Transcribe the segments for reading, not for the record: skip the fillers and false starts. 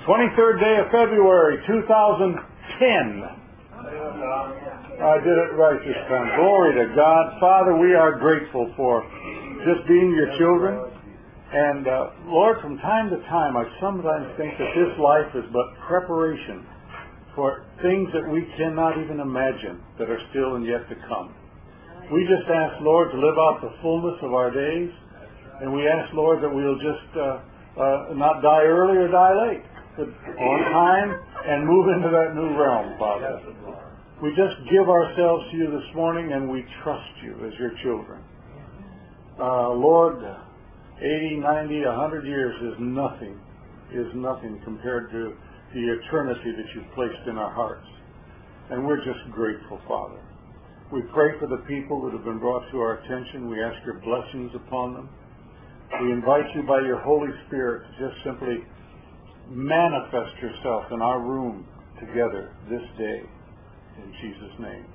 23rd day of February, 2010. I did it right this time. Glory to God. Father, we are grateful for just being your children. And Lord, from time to time, I sometimes think that this life is but preparation for things that we cannot even imagine that are still and yet to come. We just ask, Lord, to live out the fullness of our days. And we ask, Lord, that we'll just not die early or die late, but on time and move into that new realm, Father. We just give ourselves to you this morning, and we trust you as your children. Lord, 80, 90, 100 years is nothing compared to the eternity that you've placed in our hearts. And we're just grateful, Father. We pray for the people that have been brought to our attention. We ask your blessings upon them. We invite you by your Holy Spirit to just simply manifest yourself in our room together this day. In Jesus' name.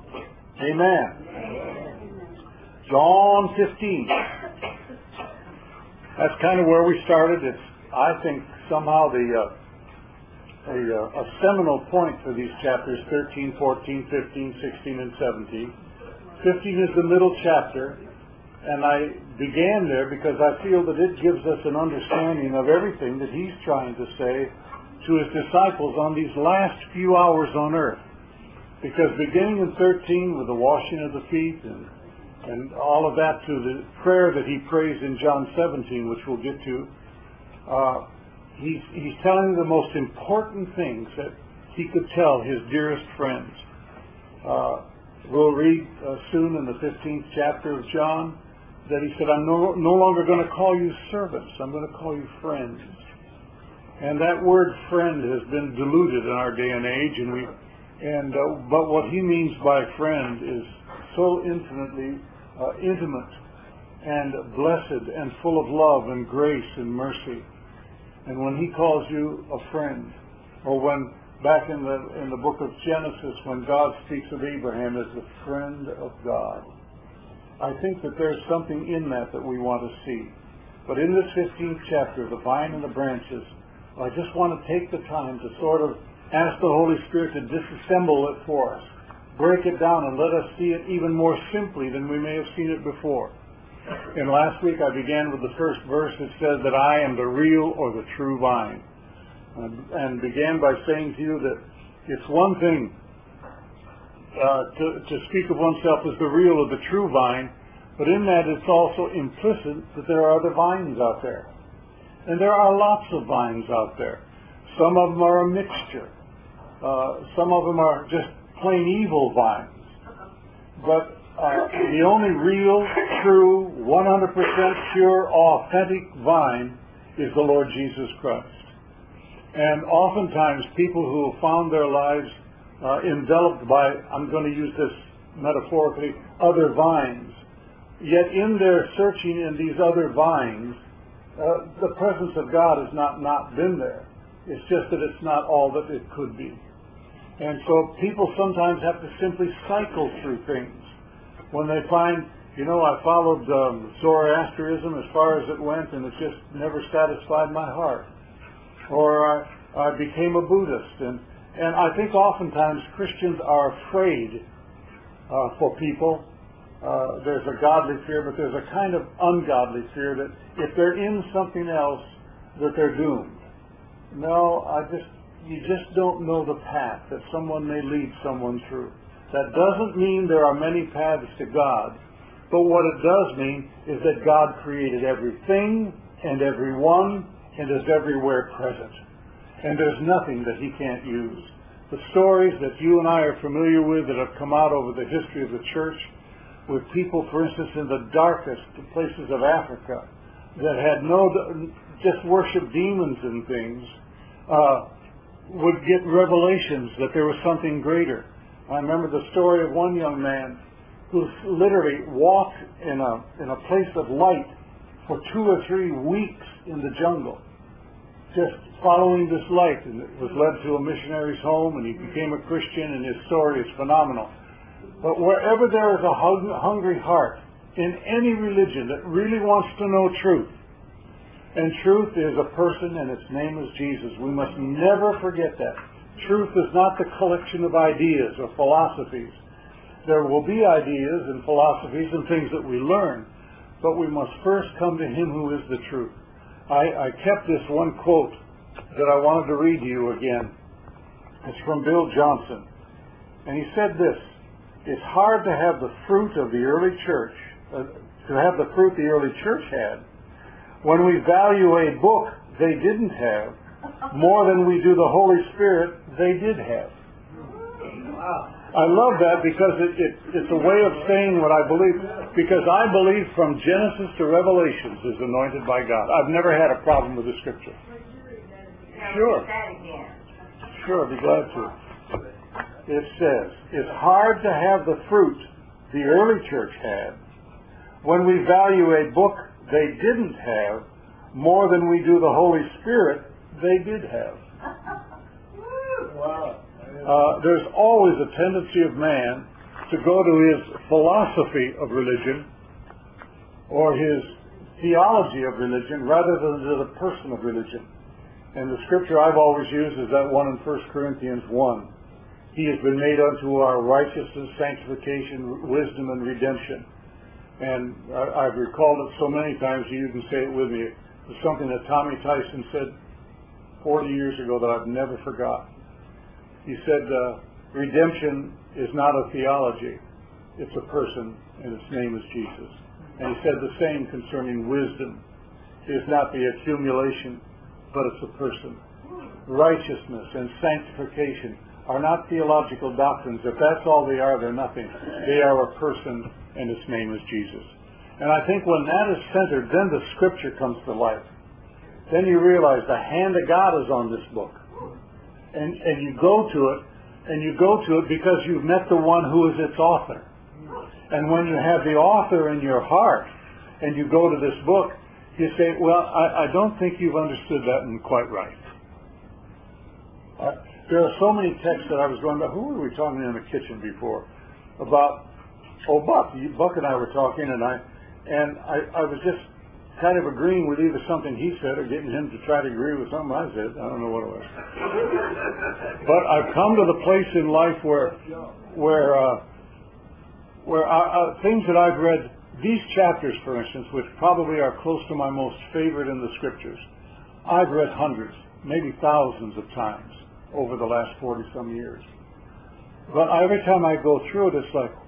Amen. John 15. That's kind of where we started. It's, I think, somehow a seminal point for these chapters 13, 14, 15, 16, and 17. 15 is the middle chapter. And I began there because I feel that it gives us an understanding of everything that he's trying to say to his disciples on these last few hours on earth. Because beginning in 13 with the washing of the feet and all of that to the prayer that he prays in John 17, which we'll get to, he's telling the most important things that he could tell his dearest friends. We'll read soon in the 15th chapter of John that he said, I'm no longer going to call you servants. I'm going to call you friends. And that word friend has been diluted in our day and age. But what he means by friend is so infinitely intimate and blessed and full of love and grace and mercy. And when he calls you a friend, or when back in the book of Genesis, when God speaks of Abraham as the friend of God, I think that there's something in that we want to see. But in this 15th chapter, the vine and the branches, I just want to take the time to sort of ask the Holy Spirit to disassemble it for us, break it down, and let us see it even more simply than we may have seen it before. And last week I began with the first verse that says that I am the real or the true vine. And began by saying to you that it's one thing to speak of oneself as the real or the true vine, but in that it's also implicit that there are other vines out there. And there are lots of vines out there. Some of them are a mixture. Some of them are just plain evil vines. But the only real, true, 100% pure, authentic vine is the Lord Jesus Christ. And oftentimes people who have found their lives enveloped by, I'm going to use this metaphorically, other vines. Yet in their searching in these other vines, the presence of God has not been there. It's just that it's not all that it could be. And so people sometimes have to simply cycle through things. When they find, I followed Zoroastrianism as far as it went, and it just never satisfied my heart. Or I became a Buddhist, and I think oftentimes Christians are afraid for people. There's a godly fear, but there's a kind of ungodly fear that if they're in something else, that they're doomed. No, you just don't know the path that someone may lead someone through. That doesn't mean there are many paths to God, but what it does mean is that God created everything and everyone and is everywhere present. And there's nothing that he can't use. The stories that you and I are familiar with that have come out over the history of the church, with people, for instance, in the darkest places of Africa that had just worship demons and things, would get revelations that there was something greater. I remember the story of one young man who literally walked in a place of light for 2 or 3 weeks in the jungle, just following this light, and it was led to a missionary's home, and he became a Christian, and his story is phenomenal. But wherever there is a hungry heart in any religion that really wants to know truth, And truth is a person, and its name is Jesus. We must never forget that. Truth is not the collection of ideas or philosophies. There will be ideas and philosophies and things that we learn, but we must first come to Him who is the truth. I kept this one quote that I wanted to read to you again. It's from Bill Johnson. And he said this: it's hard to have the fruit of the early church, to have the fruit the early church had, when we value a book they didn't have more than we do the Holy Spirit they did have. Wow. I love that because it's a way of saying what I believe. Because I believe from Genesis to Revelations is anointed by God. I've never had a problem with the Scripture. Sure. Sure, I'd be glad to. It says, it's hard to have the fruit the early church had when we value a book they didn't have more than we do the Holy Spirit they did have. Wow. There's always a tendency of man to go to his philosophy of religion or his theology of religion rather than to the person of religion. And the scripture I've always used is that one in 1 Corinthians 1. He has been made unto our righteousness, sanctification, wisdom, and redemption. And I've recalled it so many times, you can say it with me. It's something that Tommy Tyson said 40 years ago that I've never forgot. He said, redemption is not a theology. It's a person, and its name is Jesus. And he said the same concerning wisdom. It is not the accumulation, but it's a person. Righteousness and sanctification are not theological doctrines. If that's all they are, they're nothing. They are a person, and its name is Jesus. And I think when that is centered, then the Scripture comes to life. Then you realize the hand of God is on this book. And you go to it, and you go to it because you've met the one who is its author. And when you have the author in your heart, and you go to this book, you say, well, I don't think you've understood that one quite right. There are so many texts that I was going about. Who were we talking in the kitchen before? About, Buck. Buck and I were talking, and I was just kind of agreeing with either something he said or getting him to try to agree with something I said. I don't know what it was. But I've come to the place in life where things that I've read, these chapters, for instance, which probably are close to my most favorite in the Scriptures, I've read hundreds, maybe thousands of times over the last 40-some years. But every time I go through it, it's like,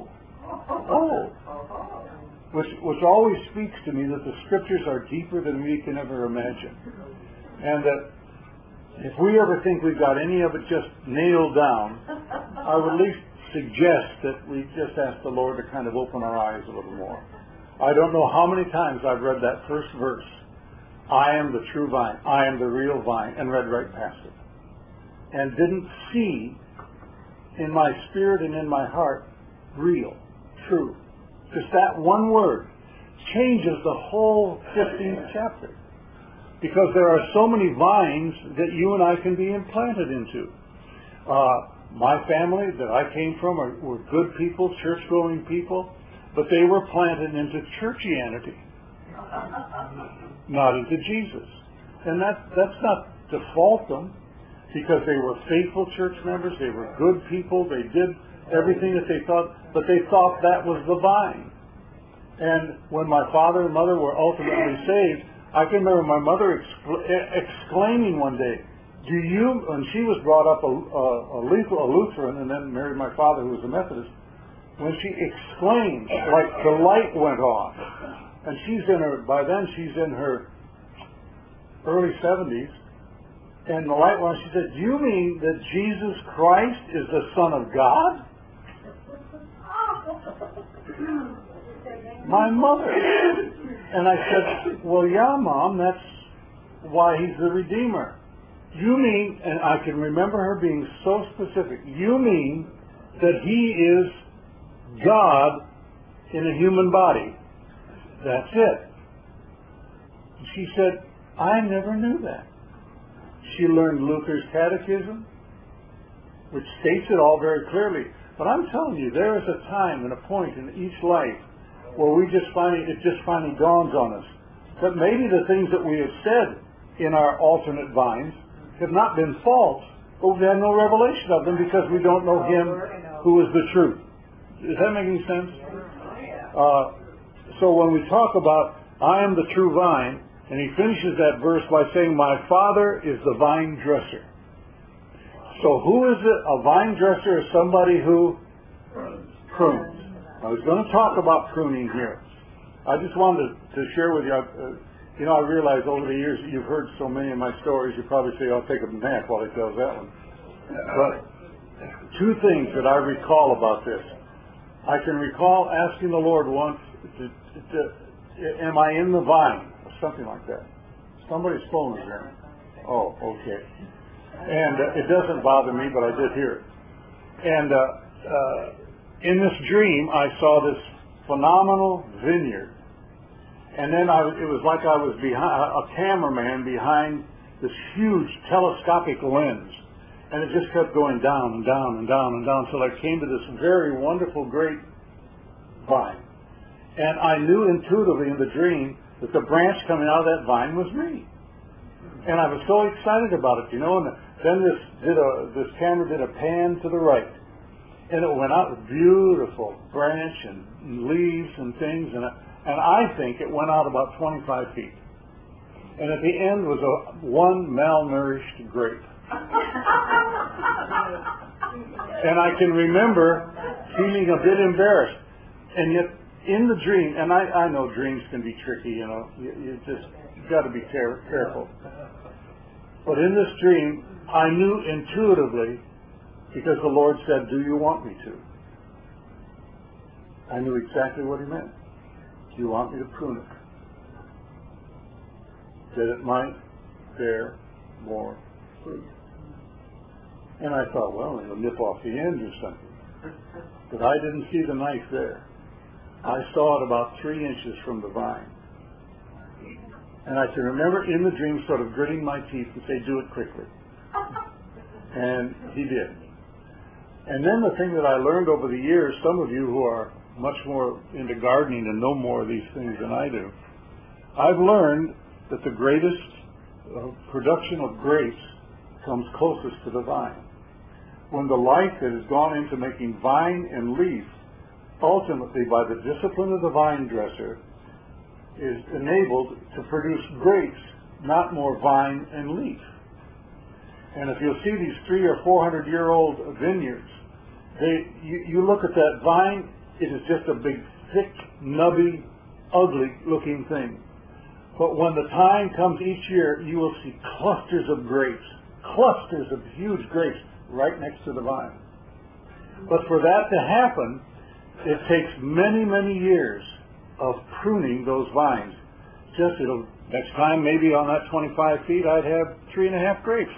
which always speaks to me that the Scriptures are deeper than we can ever imagine. And that if we ever think we've got any of it just nailed down, I would at least suggest that we just ask the Lord to kind of open our eyes a little more. I don't know how many times I've read that first verse, I am the true vine, I am the real vine, and read right past it. And didn't see in my spirit and in my heart real, true. Just that one word changes the whole 15th chapter. Because there are so many vines that you and I can be implanted into. My family that I came from were good people, church-going people, but they were planted into churchianity, not into Jesus. And that's not to fault them, because they were faithful church members, they were good people, they did everything that they thought, but they thought that was the vine. And when my father and mother were ultimately saved, I can remember my mother exclaiming one day, when she was brought up a Lutheran and then married my father who was a Methodist, when she exclaimed, like the light went off, and by then she's in her early 70s, and the light went on, she said, do you mean that Jesus Christ is the Son of God? My mother. And I said, well, yeah, Mom, that's why he's the Redeemer. You mean, and I can remember her being so specific, you mean that he is God in a human body. That's it. She said, I never knew that. She learned Luther's catechism, which states it all very clearly. But I'm telling you, there is a time and a point in each life where it just finally dawns on us that maybe the things that we have said in our alternate vines have not been false, but we have no revelation of them because we don't know Him who is the truth. Is that making sense? So when we talk about, I am the true vine, and he finishes that verse by saying, my Father is the vine dresser. So who is it? A vine dresser is somebody who prunes. I was going to talk about pruning here. I just wanted to share with you, I realize over the years you've heard so many of my stories, you probably say, I'll take a nap while he tells that one. But two things that I recall about this. I can recall asking the Lord once, am I in the vine? Or something like that. Somebody's phone is ringing. Oh, okay. And it doesn't bother me, but I did hear it. And in this dream, I saw this phenomenal vineyard. And then it was like I was behind a cameraman behind this huge telescopic lens. And it just kept going down and down and down and down until I came to this very wonderful, great vine. And I knew intuitively in the dream that the branch coming out of that vine was me. And I was so excited about it, and then this camera did a pan to the right. And it went out with beautiful branch and leaves and things, and I think it went out about 25 feet. And at the end was one malnourished grape. And I can remember feeling a bit embarrassed. And yet, in the dream, and I know dreams can be tricky, you've got to be careful. But in this dream, I knew intuitively, because the Lord said, do you want me to? I knew exactly what He meant. Do you want me to prune it? That it might bear more fruit. And I thought, well, it'll nip off the end or something. But I didn't see the knife there. I saw it about 3 inches from the vine. And I can remember in the dream sort of gritting my teeth and say, do it quickly. And He did. And then the thing that I learned over the years, some of you who are much more into gardening and know more of these things than I do, I've learned that the greatest production of grapes comes closest to the vine. When the life that has gone into making vine and leaf, ultimately by the discipline of the vine dresser, is enabled to produce grapes, not more vine and leaf. And if you'll see these 300 or 400-year-old vineyards, you look at that vine, it is just a big, thick, nubby, ugly-looking thing. But when the time comes each year, you will see clusters of grapes, clusters of huge grapes right next to the vine. But for that to happen, it takes many, many years of pruning those vines. Next time, maybe on that 25 feet, I'd have 3.5 grapes.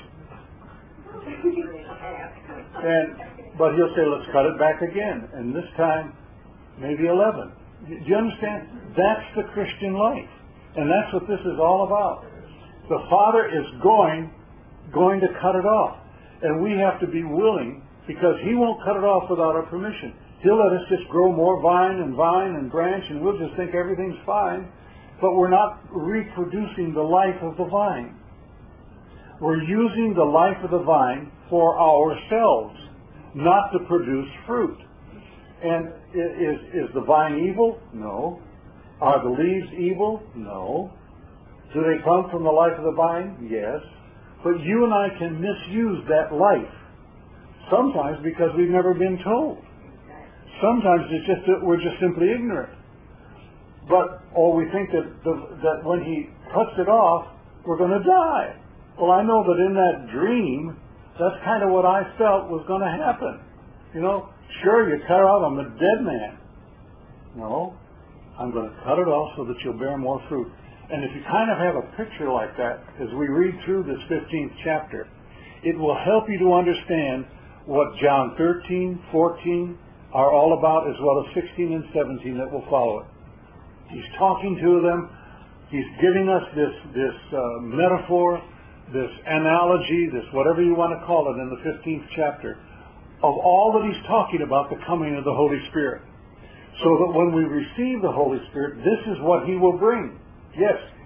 But He'll say, let's cut it back again. And this time, maybe 11. Do you understand? That's the Christian life. And that's what this is all about. The Father is going to cut it off. And we have to be willing, because He won't cut it off without our permission. He'll let us just grow more vine and branch, and we'll just think everything's fine. But we're not reproducing the life of the vine. We're using the life of the vine for ourselves, not to produce fruit. And is the vine evil? No. Are the leaves evil? No. Do they come from the life of the vine? Yes. But you and I can misuse that life. Sometimes because we've never been told. Sometimes it's just that we're just simply ignorant. Or we think that when He cuts it off, we're going to die. Well, I know that in that dream, that's kind of what I felt was going to happen. Sure, you cut it off, I'm a dead man. No, I'm going to cut it off so that you'll bear more fruit. And if you kind of have a picture like that, as we read through this 15th chapter, it will help you to understand what John 13, 14 are all about, as well as 16 and 17 that will follow it. He's talking to them. He's giving us this metaphor, this analogy, this whatever you want to call it in the 15th chapter, of all that He's talking about the coming of the Holy Spirit. So that when we receive the Holy Spirit, this is what He will bring. Yes,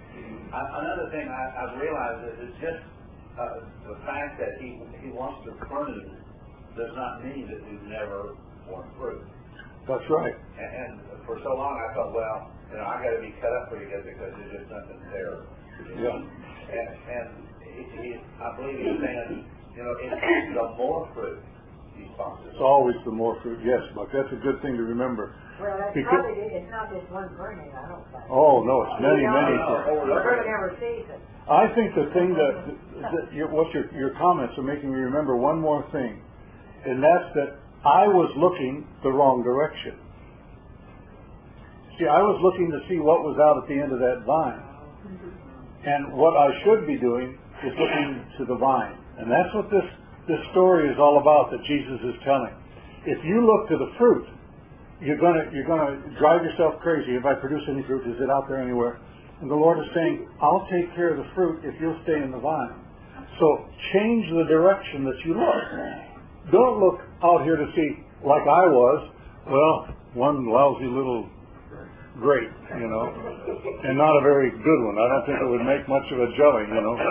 Another thing I've realized is just the fact that he wants to prune does not mean that we've never borne fruit. That's right. And for so long I thought, well, I got to be cut up pretty good because there's just nothing there. Yeah. And I believe he's saying, it's the more fruit he's talking about. It's always the more fruit. Yes, Buck. That's a good thing to remember. Well, probably it's not just one burning, I don't think. Oh, no, it's many. Every season. I think the thing that your comments are making me remember one more thing, and that's that I was looking the wrong direction. See, I was looking to see what was out at the end of that vine. And what I should be doing is looking to the vine. And that's what this story is all about that Jesus is telling. If you look to the fruit, you're gonna drive yourself crazy. If I produce any fruit, is it out there anywhere? And the Lord is saying, I'll take care of the fruit if you'll stay in the vine. So change the direction that you look. Don't look out here to see, like I was, well, one lousy little grape, and not a very good one. I don't think it would make much of a jelly,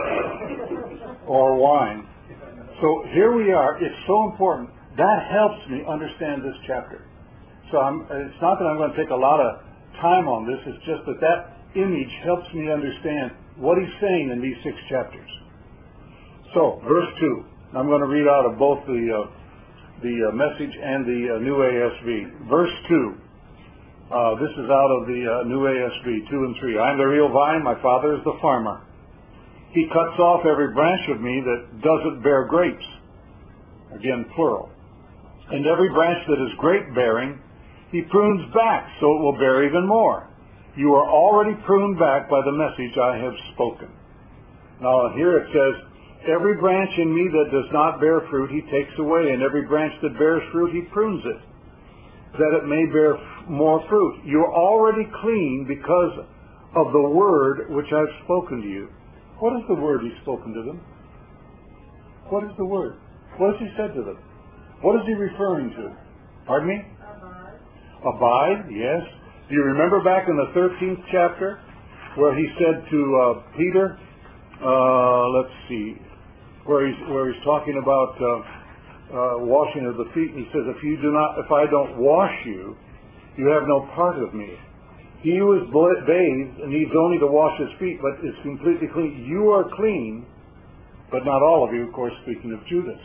or wine. So here we are. It's so important. That helps me understand this chapter. So it's not that I'm going to take a lot of time on this. It's just that image helps me understand what he's saying in these 6 chapters. So, verse 2. I'm going to read out of both the Message and the New ASV. Verse 2. This is out of the New ASV, 2 and 3. I am the real vine, my Father is the farmer. He cuts off every branch of me that doesn't bear grapes. Again, plural. And every branch that is grape-bearing, he prunes back so it will bear even more. You are already pruned back by the message I have spoken. Now here it says, every branch in me that does not bear fruit, he takes away, and every branch that bears fruit, he prunes it, that it may bear more fruit. You're already clean because of the word which I've spoken to you. What is the word he's spoken to them? What is the word? What has he said to them? What is he referring to? Pardon me? Abide, yes. Do you remember back in the 13th chapter where he said to Peter, let's see, where he's talking about washing of the feet. He says, if I don't wash you, you have no part of me. He who is bathed needs only to wash his feet, but is completely clean. You are clean, but not all of you, of course, speaking of Judas.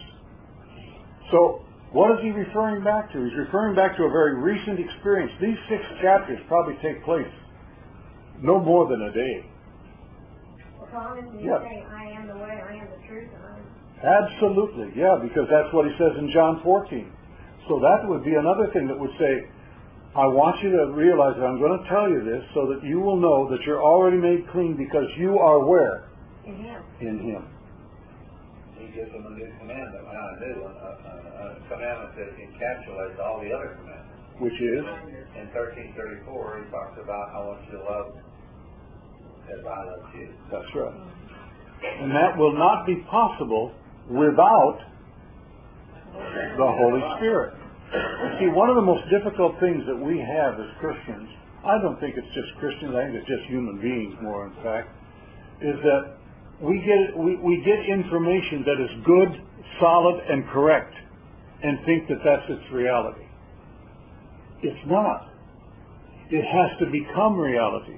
So, what is he referring back to? He's referring back to a very recent experience. These 6 chapters probably take place no more than a day. Well, Thomas, you say, I am the way, I am the truth, and I am... Absolutely, yeah, because that's what he says in John 14. So that would be another thing that would say, I want you to realize that I'm going to tell you this so that you will know that you're already made clean because you are where? In Him. In Him. He gives them a new commandment, not a new one, a commandment that encapsulates all the other commandments. Which is? In 13:34, he talks about how much you love as I love you. That's right. And that will not be possible without the Holy Spirit. See, one of the most difficult things that we have as Christians, I don't think it's just Christians, I think it's just human beings more in fact, is that we get information that is good, solid, and correct, and think that that's its reality. It's not. It has to become reality.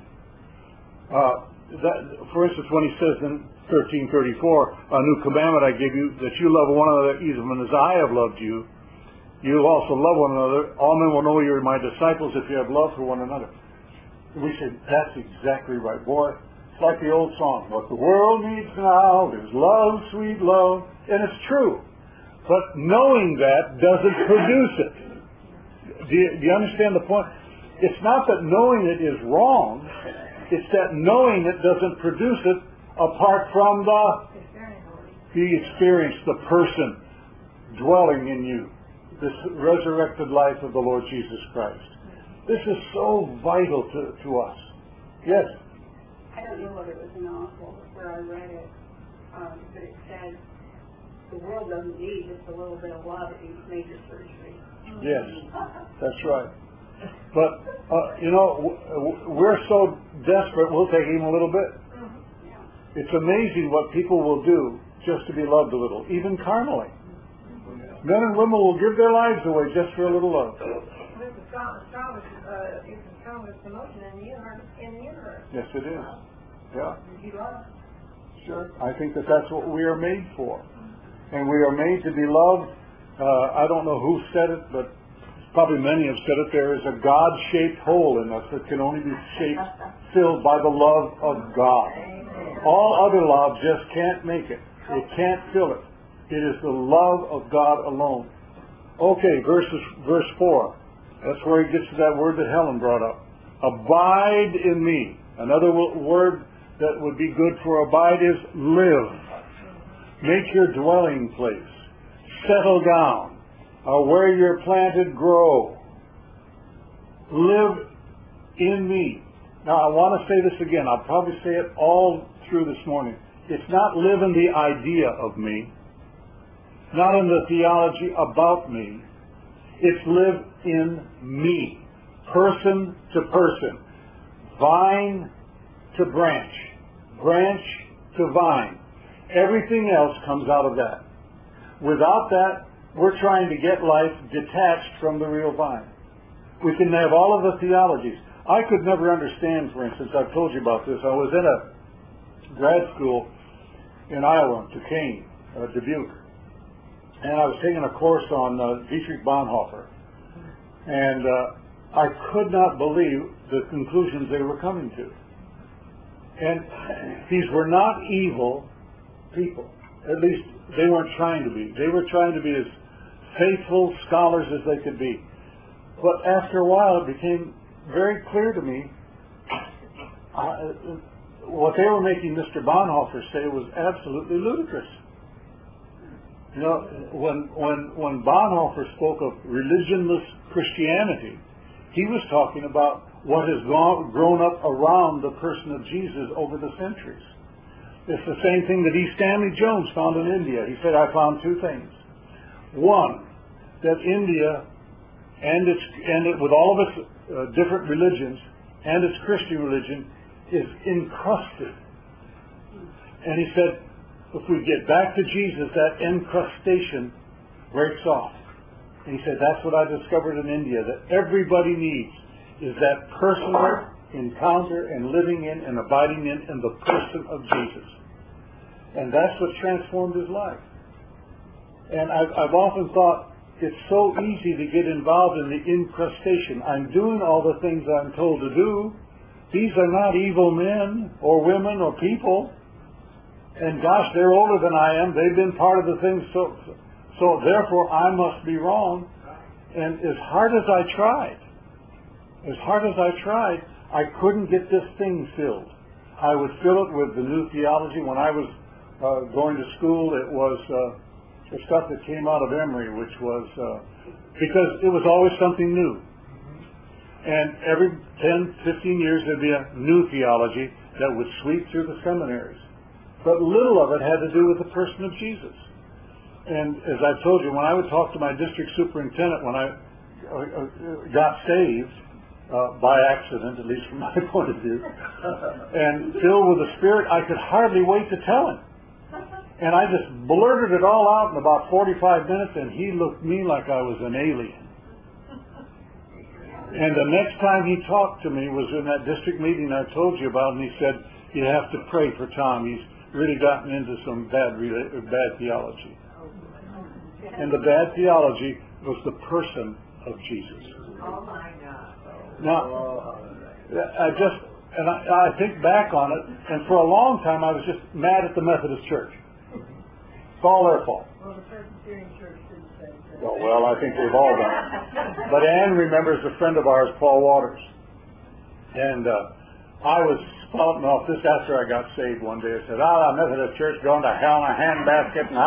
For instance, when he says in 13:34, a new commandment I give you, that you love one another even as I have loved you. You also love one another. All men will know you're my disciples if you have love for one another. We say, that's exactly right. Boy, it's like the old song, what the world needs now is love, sweet love. And it's true. But knowing that doesn't produce it. Do you understand the point? It's not that knowing it is wrong. It's that knowing it doesn't produce it apart from the experience, the person dwelling in you. This resurrected life of the Lord Jesus Christ. This is so vital to us. Yes? I don't know whether it was an awful where I read it, but it says the world doesn't need just a little bit of love, it needs major surgery. Yes, that's right. But, we're so desperate, we'll take even a little bit. It's amazing what people will do just to be loved a little, even carnally. Men and women will give their lives away just for a little love. It's the strongest emotion in the universe. Yes, it is. Yeah. You love. Sure. I think that's what we are made for. And we are made to be loved. I don't know who said it, but probably many have said it. There is a God-shaped hole in us that can only be filled by the love of God. All other love just can't make it. It can't fill it. It is the love of God alone. Okay, verse 4. That's where he gets to that word that Helen brought up. Abide in me. Another word that would be good for abide is live. Make your dwelling place. Settle down. Where you're planted, grow. Live in me. Now, I want to say this again. I'll probably say it all through this morning. It's not live in the idea of me. Not in the theology about me. It's live in me. Person to person. Vine to branch. Branch to vine. Everything else comes out of that. Without that, we're trying to get life detached from the real vine. We can have all of the theologies. I could never understand, for instance, I've told you about this. I was in a grad school in Iowa, Duquesne, Dubuque, and I was taking a course on Dietrich Bonhoeffer, and I could not believe the conclusions they were coming to. And these were not evil people. At least they weren't trying to be. They were trying to be as faithful scholars as they could be. But after a while it became very clear to me what they were making Mr. Bonhoeffer say was absolutely ludicrous. You know, when Bonhoeffer spoke of religionless Christianity, he was talking about what has grown up around the person of Jesus over the centuries. It's the same thing that E. Stanley Jones found in India. He said, I found two things. One, that India with all of its different religions and its Christian religion is encrusted. And he said, if we get back to Jesus, that encrustation breaks off. And he said, that's what I discovered in India, that everybody needs is that personal encounter and living in and abiding in the person of Jesus. And that's what transformed his life. And I've often thought it's so easy to get involved in the incrustation. I'm doing all the things I'm told to do. These are not evil men or women or people. And gosh, they're older than I am. They've been part of the things, so therefore I must be wrong. And as hard as I tried, I couldn't get this thing filled. I would fill it with the new theology. When I was going to school, it was the stuff that came out of Emory, which was because it was always something new. And every 10, 15 years there'd be a new theology that would sweep through the seminaries. But little of it had to do with the person of Jesus. And as I told you, when I would talk to my district superintendent when I got saved, by accident, at least from my point of view, and filled with the Spirit, I could hardly wait to tell him. And I just blurted it all out in about 45 minutes, and he looked at me like I was an alien. And the next time he talked to me was in that district meeting I told you about, and he said, you have to pray for Tom. He's really gotten into some bad theology. And the bad theology was the person of Jesus. Oh my God. Now, I think back on it, and for a long time I was just mad at the Methodist Church. It's all their fault. Well, the Presbyterian Church didn't say that. Well, I think they've all done it. But Ann remembers a friend of ours, Paul Waters. And I was spouting off this after I got saved one day. I said, Methodist Church going to hell in a handbasket. And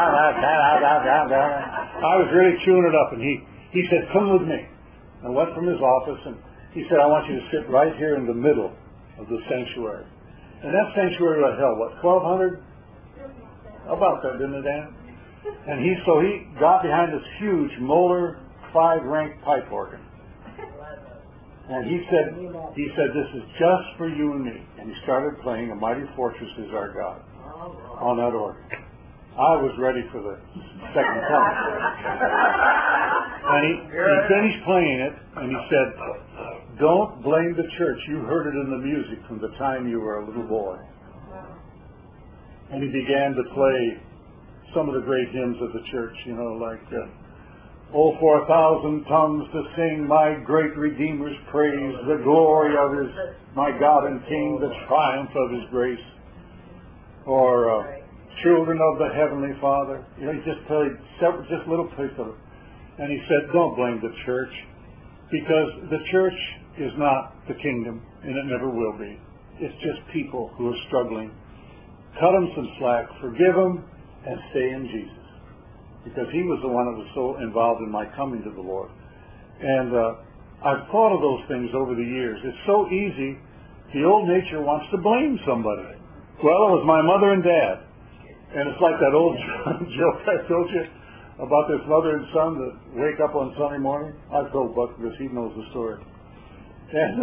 I was really chewing it up. And he said, come with me. I went from his office, and he said, I want you to sit right here in the middle of the sanctuary. And that sanctuary was held, what, 1,200? About that, didn't it, Dan? And he got behind this huge Moeller 5-rank pipe organ. And he said, this is just for you and me. And he started playing A Mighty Fortress Is Our God. on that organ. I was ready for the second coming. And he finished playing it, and he said, "Don't blame the church. You heard it in the music from the time you were a little boy." And he began to play some of the great hymns of the church, like, "Oh, for 1,000 tongues to sing my great Redeemer's praise, the glory of his, my God and King, the triumph of his grace." Or, "Children of the Heavenly Father." He just played just little pieces of it. And he said, "Don't blame the church, because the church is not the kingdom, and it never will be. It's just people who are struggling. Cut them some slack, forgive them, and stay in Jesus." Because he was the one that was so involved in my coming to the Lord. And I've thought of those things over the years. It's so easy. The old nature wants to blame somebody. Well, it was my mother and dad. And it's like that old joke I told you about this mother and son that wake up on Sunday morning. I've told Buck this, he knows the story. And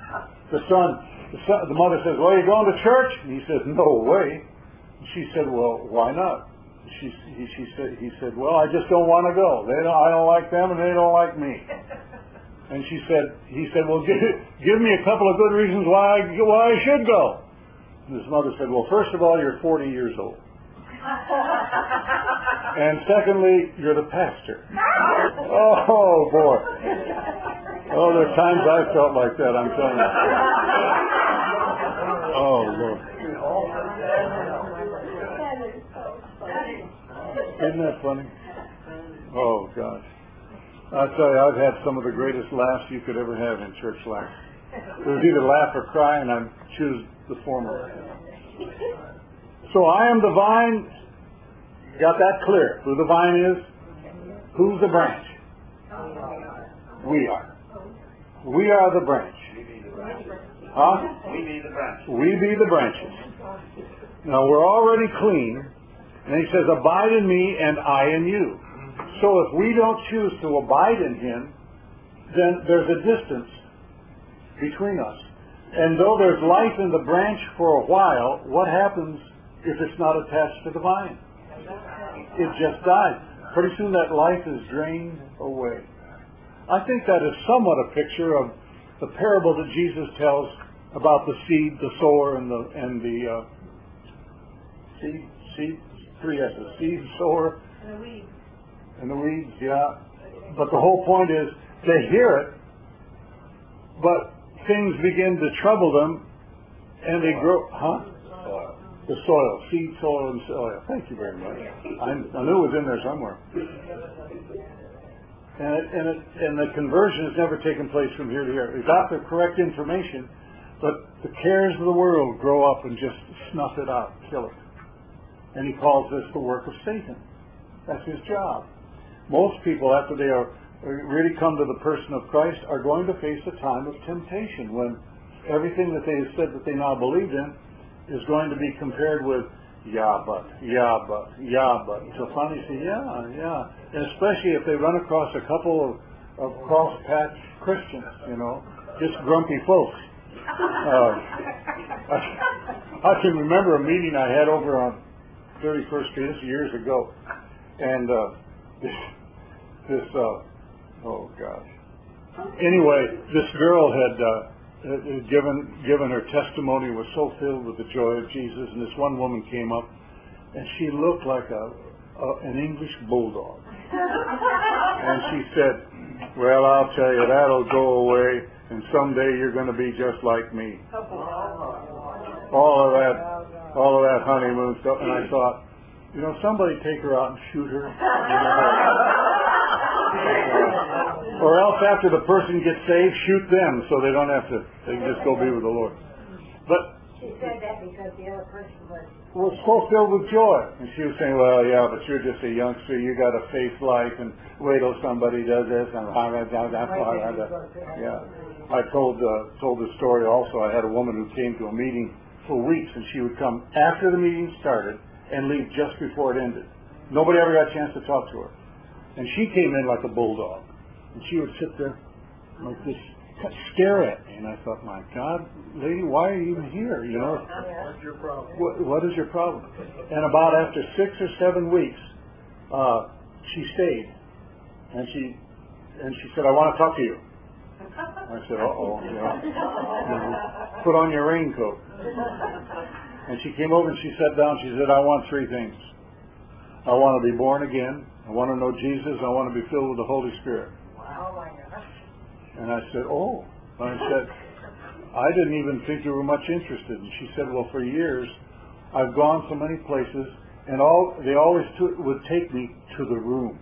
the mother says, "Well, you going to church?" And he says, "No way." She said, "Well, why not?" He said, "Well, I just don't want to go. I don't like them, and they don't like me." And he said, "Well, give me a couple of good reasons why I should go." And his mother said, "Well, first of all, you're 40 years old. And secondly, you're the pastor." Oh, boy. Oh, there are times I felt like that, I'm telling you. Oh, Lord. Isn't that funny? Oh, gosh. I tell you, I've had some of the greatest laughs you could ever have in church life. It was either laugh or cry, and I choose the former. So I am the vine. Got that clear? Who the vine is? Who's the branch? We are. We are the branch. Huh? We be the branch. We be the branches. Now we're already clean. And he says, "Abide in me and I in you." So if we don't choose to abide in him, then there's a distance between us. And though there's life in the branch for a while, what happens if it's not attached to the vine? It just dies. Pretty soon that life is drained away. I think that is somewhat a picture of the parable that Jesus tells about the seed, the sower, and the seed, 3 S's, seed, sower, and the weeds, yeah. But the whole point is, they hear it, but things begin to trouble them, and they grow, The soil, seed, soil, and soil. Thank you very much. I knew it was in there somewhere. And the conversion has never taken place from here to here. They got the correct information, but the cares of the world grow up and just snuff it out, kill it. And he calls this the work of Satan. That's his job. Most people, after they are really come to the person of Christ, are going to face a time of temptation when everything that they have said that they now believed in is going to be compared with but. So finally say, yeah. And especially if they run across a couple of cross-patch Christians, just grumpy folks. I can remember a meeting I had over on 31st Street, this years ago, and anyway, this girl had given her testimony, was so filled with the joy of Jesus, and this one woman came up, and she looked like an English bulldog. And she said, "Well, I'll tell you, that'll go away, and someday you're going to be just like me." All of that honeymoon stuff, and I thought, somebody take her out and shoot her. Or else after the person gets saved, shoot them so they don't have to, they can just go be with the Lord. But she said that because the other person was so filled with joy. And she was saying, "Well, yeah, but you're just a youngster, you got a faith life, and wait till somebody does this, and yeah." I told the story also. I had a woman who came to a meeting for weeks, and she would come after the meeting started and leave just before it ended. Nobody ever got a chance to talk to her. And she came in like a bulldog. And she would sit there like this, stare at me. And I thought, my God, lady, why are you even here? You know, What's your problem? what is your problem? And about after 6 or 7 weeks, she stayed. And she said, I want to talk to you. I said, uh-oh, you know, put on your raincoat. And she came over and she sat down. She said, I want 3 things. I want to be born again. I want to know Jesus. I want to be filled with the Holy Spirit. Oh my gosh. And I said, oh. And I said, I didn't even think you were much interested. And she said, well, for years, I've gone so many places, and they always would take me to the room.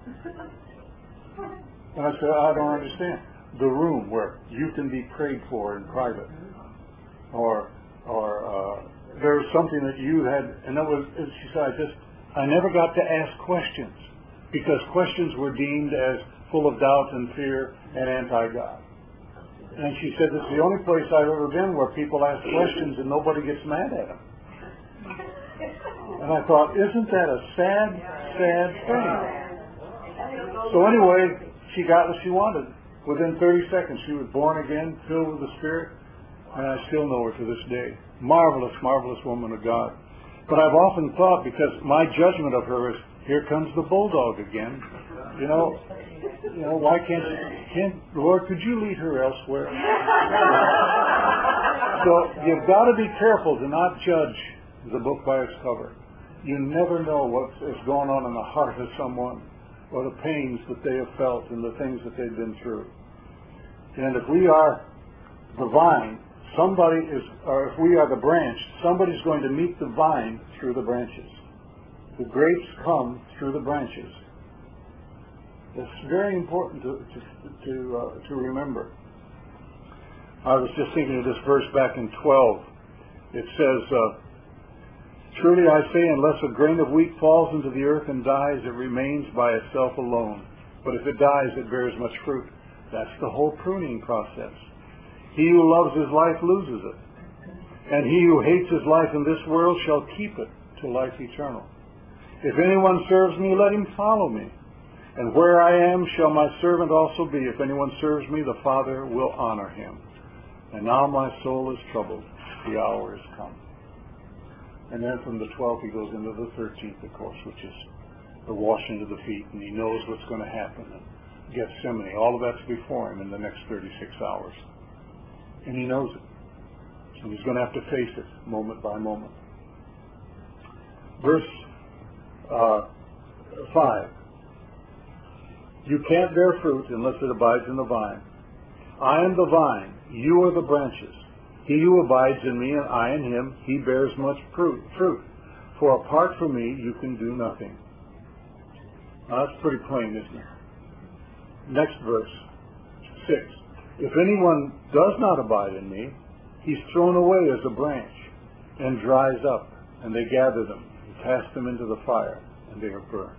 And I said, I don't understand. The room where you can be prayed for in private. Or there was something that you had, and she said, I never got to ask questions, because questions were deemed as full of doubt and fear and anti-God. And she said, it's the only place I've ever been where people ask questions and nobody gets mad at them. And I thought, isn't that a sad, sad thing? So anyway, she got what she wanted. Within 30 seconds, she was born again, filled with the Spirit, and I still know her to this day. Marvelous, marvelous woman of God. But I've often thought, because my judgment of her is, here comes the bulldog again. You know, why Lord, could you lead her elsewhere? So you've got to be careful to not judge the book by its cover. You never know what is going on in the heart of someone, or the pains that they have felt and the things that they've been through. And if we are the vine, or if we are the branch, somebody's going to meet the vine through the branches. The grapes come through the branches. It's very important to remember. I was just thinking of this verse back in 12. It says, truly I say, unless a grain of wheat falls into the earth and dies, it remains by itself alone. But if it dies, it bears much fruit. That's the whole pruning process. He who loves his life loses it. And he who hates his life in this world shall keep it to life eternal. If anyone serves me, let him follow me. And where I am shall my servant also be. If anyone serves me, the Father will honor him. And now my soul is troubled. The hour is come. And then from the 12th he goes into the 13th, of course, which is the washing of the feet. And he knows what's going to happen. And Gethsemane, all of that's before him in the next 36 hours. And he knows it. And he's going to have to face it moment by moment. Verse 5. You can't bear fruit unless it abides in the vine. I am the vine, you are the branches. He who abides in me and I in him, he bears much fruit. For apart from me, you can do nothing. Now that's pretty plain, isn't it? Next verse, 6. If anyone does not abide in me, he's thrown away as a branch and dries up, and they gather them and cast them into the fire, and they are burned.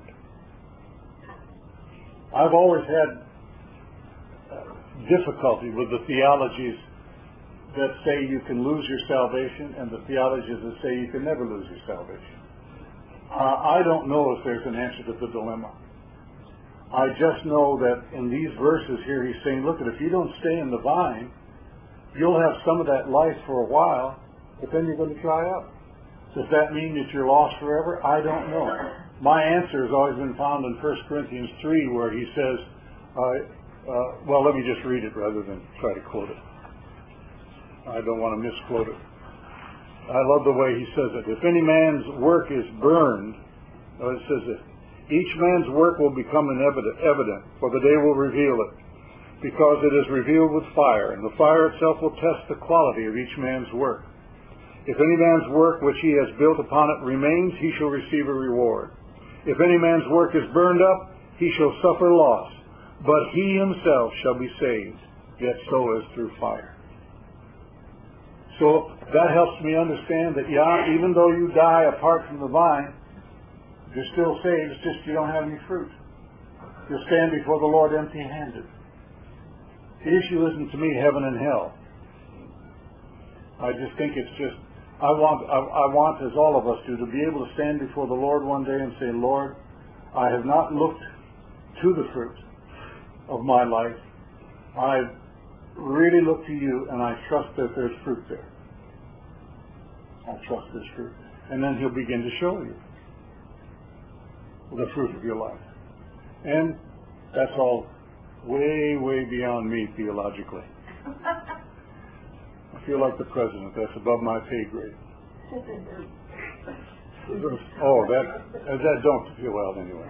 I've always had difficulty with the theologies that say you can lose your salvation and the theologies that say you can never lose your salvation. I don't know if there's an answer to the dilemma. I just know that in these verses here he's saying, look, if you don't stay in the vine, you'll have some of that life for a while, but then you're going to dry up. Does that mean that you're lost forever? I don't know. My answer has always been found in 1 Corinthians 3, where he says, well, let me just read it rather than try to quote it. I don't want to misquote it. I love the way he says it. If any man's work is burned, it says this, each man's work will become evident, for the day will reveal it, because it is revealed with fire, and the fire itself will test the quality of each man's work. If any man's work which he has built upon it remains, he shall receive a reward. If any man's work is burned up, he shall suffer loss, but he himself shall be saved, yet so as through fire. So that helps me understand that, even though you die apart from the vine, you're still saved. It's just you don't have any fruit. You'll stand before the Lord empty-handed. The issue isn't to me heaven and hell. I just think it's just, I want, as all of us do, to be able to stand before the Lord one day and say, Lord, I have not looked to the fruit of my life. I've really look to you, and I trust that there's fruit there. I trust there's fruit. And then he'll begin to show you the fruit of your life. And that's all way, way beyond me theologically. I feel like the president. That's above my pay grade. Oh, that don't feel well anyway.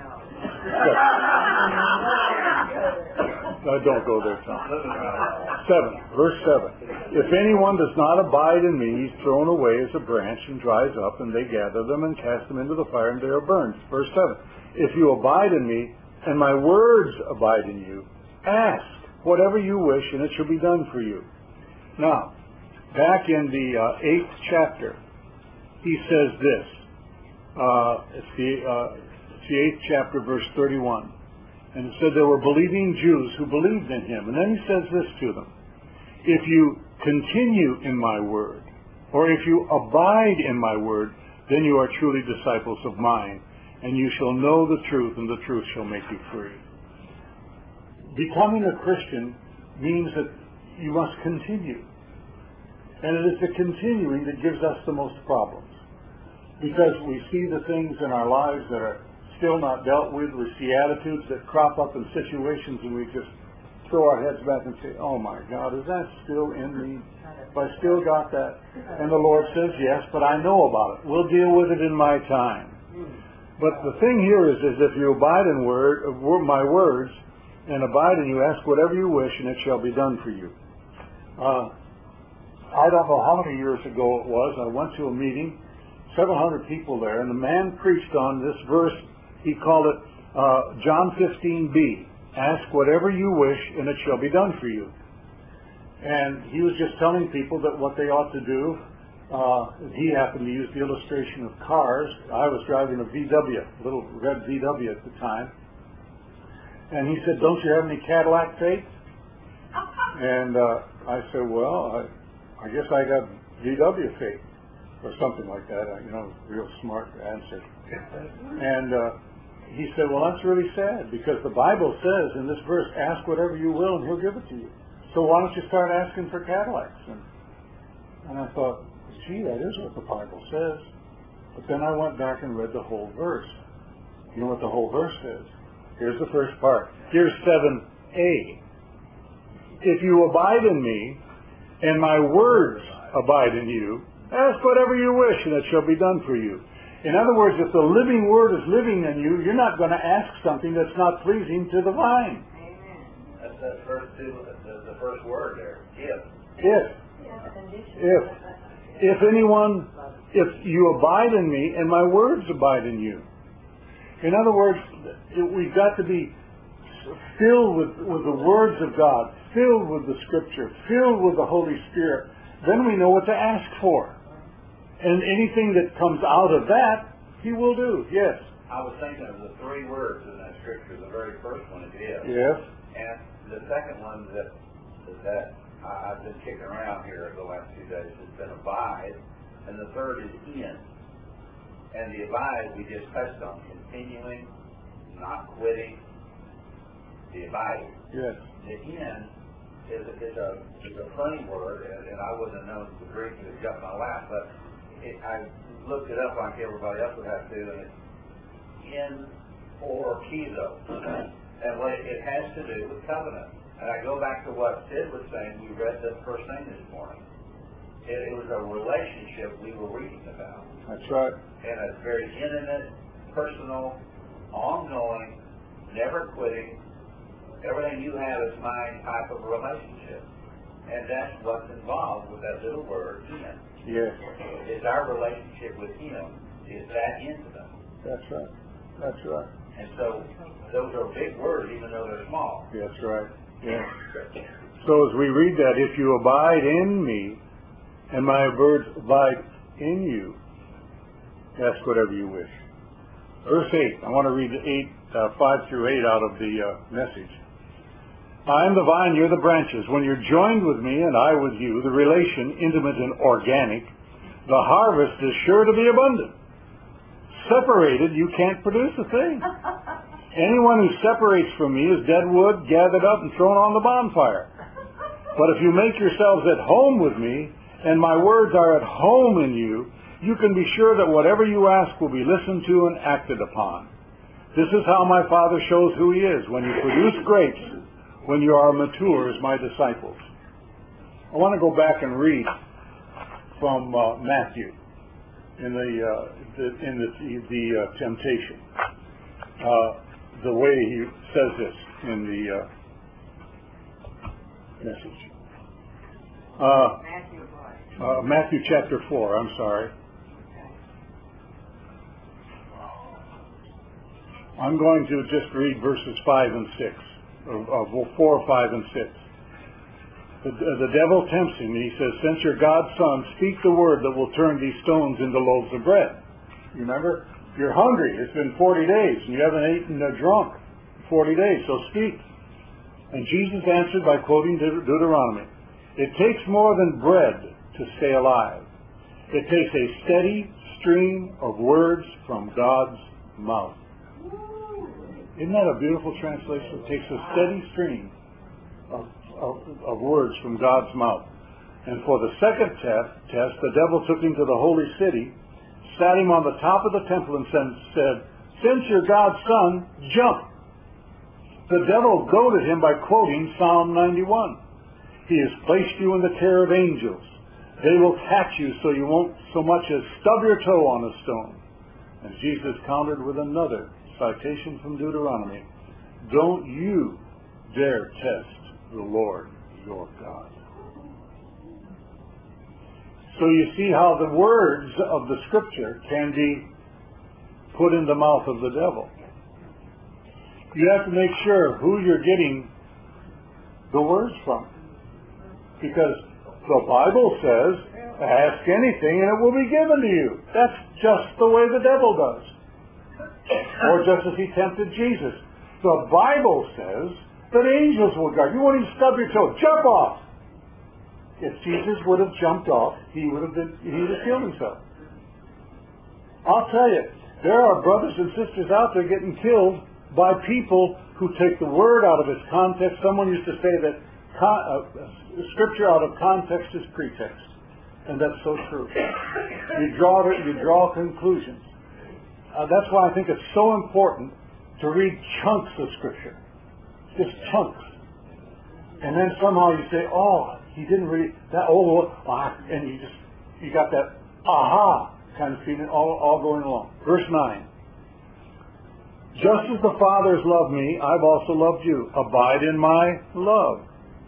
Don't go there, Tom. 7, verse 7. If anyone does not abide in me, he's thrown away as a branch and dries up, and they gather them and cast them into the fire, and they are burned. Verse 7. If you abide in me, and my words abide in you, ask whatever you wish, and it shall be done for you. Now, back in the 8th chapter, he says this. It's the 8th chapter, verse 31. And it said there were believing Jews who believed in him. And then he says this to them. If you continue in my word, or if you abide in my word, then you are truly disciples of mine, and you shall know the truth, and the truth shall make you free. Becoming a Christian means that you must continue. And it is the continuing that gives us the most problems. Because we see the things in our lives that are still not dealt with. We see attitudes that crop up in situations, and we just throw our heads back and say, oh my God, is that still in me? Have I still got that? And the Lord says, yes, but I know about it. We'll deal with it in my time. But the thing here is if you abide in my words, and abide in you, ask whatever you wish, and it shall be done for you. I don't know how many years ago it was. I went to a meeting, several hundred people there, and the man preached on this verse. He called it John 15b. Ask whatever you wish, and it shall be done for you. And he was just telling people that what they ought to do. He happened to use the illustration of cars. I was driving a VW, a little red VW at the time. And he said, don't you have any Cadillac faith? And I said, well, I guess I got VW faith, or something like that. Real smart answer. And he said, well, that's really sad, because the Bible says in this verse, ask whatever you will, and he'll give it to you. So why don't you start asking for Cadillacs? And I thought, gee, that is what the Bible says. But then I went back and read the whole verse. You know what the whole verse says? Here's the first part. Here's 7a. If you abide in me, and my words abide in you, ask whatever you wish, and it shall be done for you. In other words, if the living word is living in you, you're not going to ask something that's not pleasing to the vine. That's the first word there. If you abide in me, and my words abide in you. In other words, we've got to be filled with the words of God, filled with the Scripture, filled with the Holy Spirit. Then we know what to ask for. And anything that comes out of that, He will do. Yes. I was thinking of the 3 words in that Scripture. The very first one is if. Yes. And the second one that I've been kicking around here the last few days has been abide. And the third is in. And the abide we just touched on. Continuing, not quitting. The abide. Yes. The in is a funny word, and I wouldn't have known the Greek that got my lap, but I looked it up like everybody else would have to, and it's in or kizo. And what it has to do with covenant. And I go back to what Sid was saying. We read the first thing this morning. It was a relationship we were reading about. That's right. And a very intimate, personal, ongoing, never quitting, everything you have is mine type of relationship. And that's what's involved with that little word, in. Yes. It's our relationship with Him is that intimate. That's right. That's right. And so those are big words, even though they're small. That's right. Yes. So as we read that, if you abide in me, and my words abide in you, ask whatever you wish. Verse 8. I want to read 5 through 8 out of the message. I am the vine, you're the branches. When you're joined with me and I with you, the relation, intimate and organic, the harvest is sure to be abundant. Separated, you can't produce a thing. Anyone who separates from me is dead wood, gathered up and thrown on the bonfire. But if you make yourselves at home with me, and my words are at home in you, you can be sure that whatever you ask will be listened to and acted upon. This is how my Father shows who he is, when you produce grapes, when you are mature as my disciples. I want to go back and read from Matthew in the temptation. The way he says this in the message. Matthew chapter 4, I'm sorry. I'm going to just read verses 5 and 6, of 4, 5, and 6. The devil tempts him, and he says, since you're God's son, speak the word that will turn these stones into loaves of bread. You remember? You're hungry. It's been 40 days, and you haven't eaten or drunk 40 days, so speak. And Jesus answered by quoting Deuteronomy. It takes more than bread to stay alive. It takes a steady stream of words from God's mouth. Isn't that a beautiful translation? It takes a steady stream of words from God's mouth. And for the second test, the devil took him to the holy city, sat him on the top of the temple, and said, since you're God's son, jump. The devil goaded him by quoting Psalm 91. He has placed you in the care of angels. They will catch you so you won't so much as stub your toe on a stone. And Jesus countered with another citation from Deuteronomy. Don't you dare test the Lord your God. So you see how the words of the Scripture can be put in the mouth of the devil. You have to make sure who you're getting the words from. Because the Bible says, ask anything and it will be given to you. That's just the way the devil does. Or just as he tempted Jesus. The Bible says that angels will guard. You won't even stub your toe. Jump off. If Jesus would have jumped off, he would have killed himself. I'll tell you, there are brothers and sisters out there getting killed by people who take the word out of its context. Someone used to say that Scripture out of context is pretext. And that's so true. You draw conclusions. That's why I think it's so important to read chunks of Scripture. Just chunks. And then somehow you say, oh, he didn't read that, and you got that aha kind of feeling all going along. Verse 9. Just as the Father has loved me, I've also loved you. Abide in my love.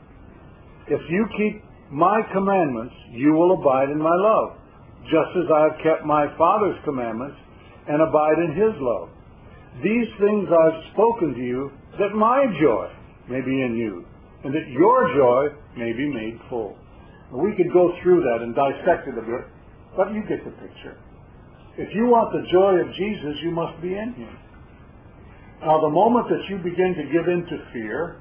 If you keep my commandments, you will abide in my love, just as I have kept my Father's commandments and abide in his love. These things I've spoken to you, that my joy may be in you, and that your joy may be made full. We could go through that and dissect it a bit, but you get the picture. If you want the joy of Jesus, you must be in him. Now, the moment that you begin to give in to fear,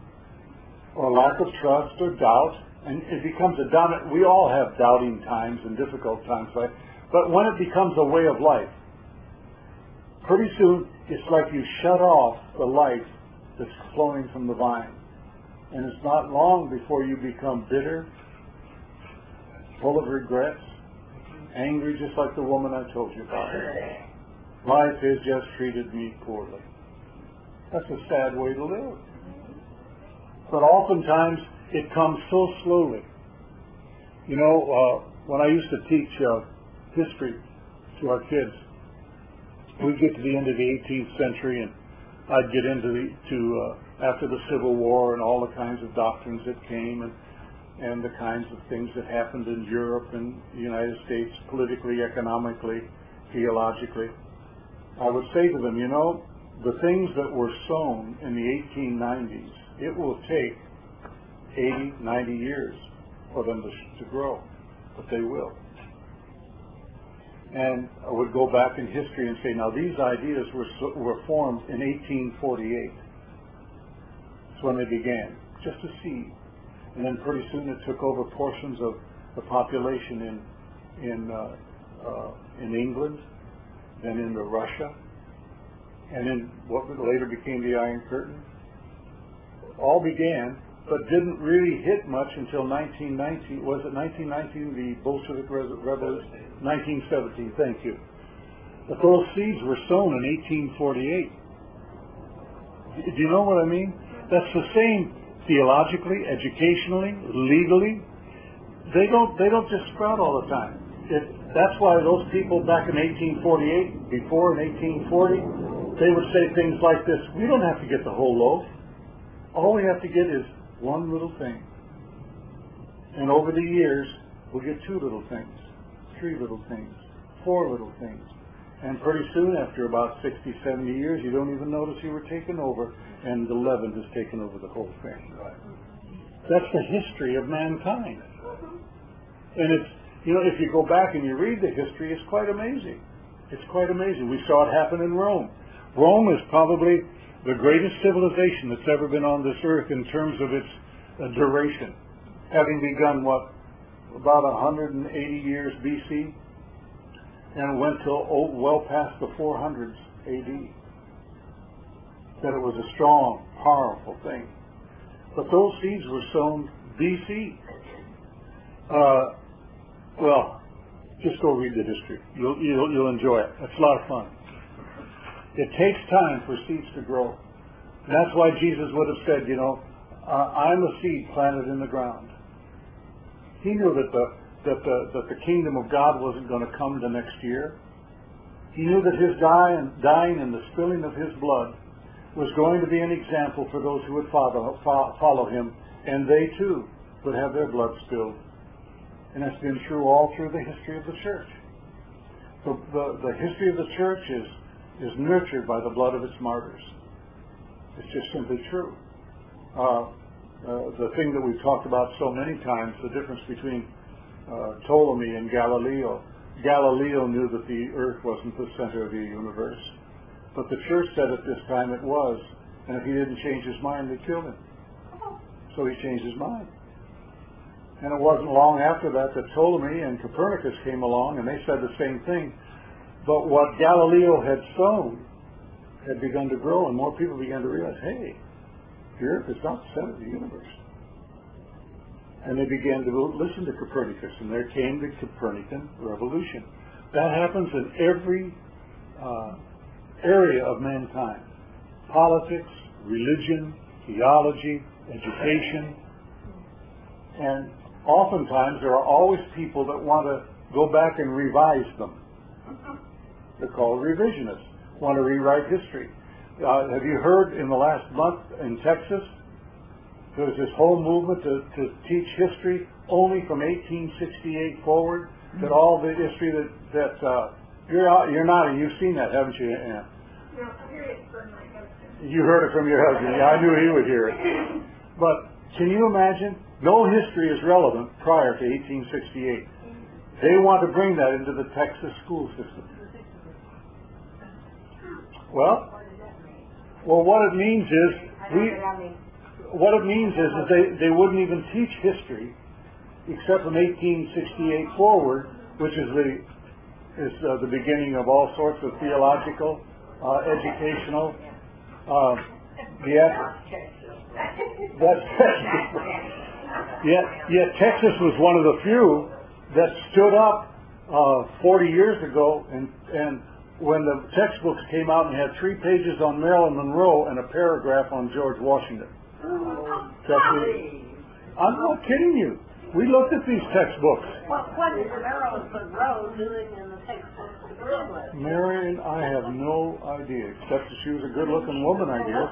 or lack of trust, or doubt, and it becomes a dominant, we all have doubting times and difficult times, right? But when it becomes a way of life, pretty soon it's like you shut off the life that's flowing from the vine. And it's not long before you become bitter, full of regrets, angry, just like the woman I told you about. Life has just treated me poorly. That's a sad way to live. But oftentimes it comes so slowly. You know, when I used to teach history to our kids, we'd get to the end of the 18th century, and I'd get into after the Civil War and all the kinds of doctrines that came, and the kinds of things that happened in Europe and the United States, politically, economically, theologically. I would say to them, you know, the things that were sown in the 1890s, it will take 80, 90 years for them to grow, but they will. And I would go back in history and say, now these ideas were formed in 1848. That's when they began, just a seed. And then pretty soon it took over portions of the population in England, then into Russia, and in what later became the Iron Curtain. All began but didn't really hit much until 1919. Was it 1919, the Bolshevik Revolution? 1917, thank you. But those seeds were sown in 1848. Do you know what I mean? That's the same theologically, educationally, legally. They don't just sprout all the time. That's why those people back in 1848, before in 1840, they would say things like this: we don't have to get the whole loaf. All we have to get is one little thing. And over the years, we'll get 2 little things, 3 little things, 4 little things. And pretty soon, after about 60, 70 years, you don't even notice you were taken over, and the leaven has taken over the whole thing. That's the history of mankind. And it's, if you go back and you read the history, it's quite amazing. It's quite amazing. We saw it happen in Rome. Rome is probably the greatest civilization that's ever been on this earth in terms of its duration, having begun, about 180 years BC, and went till well past the 400s AD. That it was a strong, powerful thing. But those seeds were sown BC. Well, just go read the history. You'll enjoy it. It's a lot of fun. It takes time for seeds to grow. And that's why Jesus would have said, I'm a seed planted in the ground. He knew that the kingdom of God wasn't going to come the next year. He knew that his dying and the spilling of his blood was going to be an example for those who would follow him, and they too would have their blood spilled. And that's been true all through the history of the church. The history of the church is nurtured by the blood of its martyrs. It's just simply true. The thing that we've talked about so many times, the difference between Ptolemy and Galileo. Galileo knew that the earth wasn't the center of the universe. But the church said at this time it was. And if he didn't change his mind, they killed him. So he changed his mind. And it wasn't long after that Ptolemy and Copernicus came along, and they said the same thing. But what Galileo had sown had begun to grow, and more people began to realize, hey, the earth is not the center of the universe. And they began to listen to Copernicus, and there came the Copernican revolution. That happens in every area of mankind. Politics, religion, theology, education. And oftentimes there are always people that want to go back and revise them. They're called revisionists, want to rewrite history. Have you heard in the last month in Texas, there's this whole movement to teach history only from 1868 forward, that all the history that you're nodding, you've seen that, haven't you, Ann? No, I heard it from my husband. You heard it from your husband. Yeah, I knew he would hear it. But can you imagine? No history is relevant prior to 1868. They want to bring that into the Texas school system. Well, what it means is they wouldn't even teach history except from 1868 forward, which is the beginning of all sorts of theological, educational. Yet Texas was one of the few that stood up 40 years ago, and when the textbooks came out and had 3 pages on Marilyn Monroe and a paragraph on George Washington. I'm not kidding you. We looked at these textbooks. What is Marilyn Monroe doing in the textbooks to begin with? Marion, I have no idea, except that she was a good-looking woman, I guess.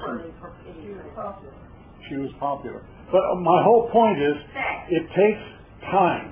She was popular. But my whole point is, it takes time.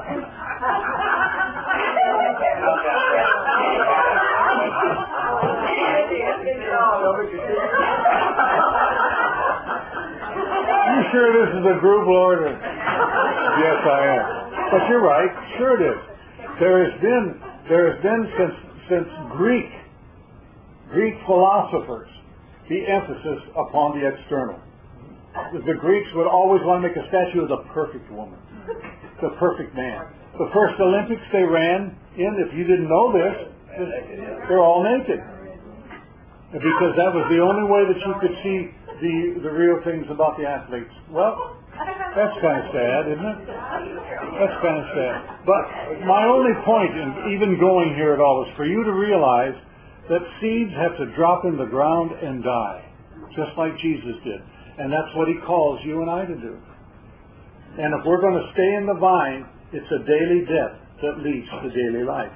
You sure this is a group, Lord? Yes, I am. But you're right. Sure it is. There has been since Greek philosophers the emphasis upon the external. The Greeks would always want to make a statue of the perfect woman, the perfect man. The first Olympics they ran in, if you didn't know this, they're all naked. Because that was the only way that you could see the real things about the athletes. Well, that's kind of sad, isn't it? That's kind of sad. But my only point in even going here at all is for you to realize that seeds have to drop in the ground and die, just like Jesus did. And that's what he calls you and I to do. And if we're going to stay in the vine, it's a daily death that leads to daily life.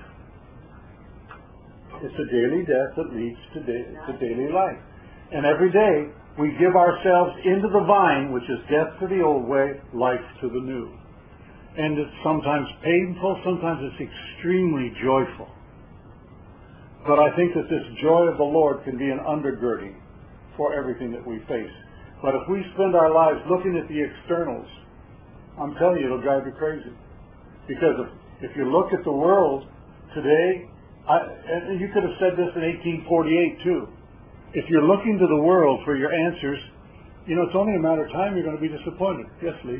It's a daily death that leads to daily life. And every day, we give ourselves into the vine, which is death to the old way, life to the new. And it's sometimes painful, sometimes it's extremely joyful. But I think that this joy of the Lord can be an undergirding for everything that we face. But if we spend our lives looking at the externals, I'm telling you, it'll drive you crazy. Because if you look at the world today, and you could have said this in 1848 too, if you're looking to the world for your answers, it's only a matter of time you're going to be disappointed. Yes, Lee?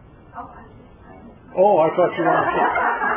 Oh, I thought you wanted to.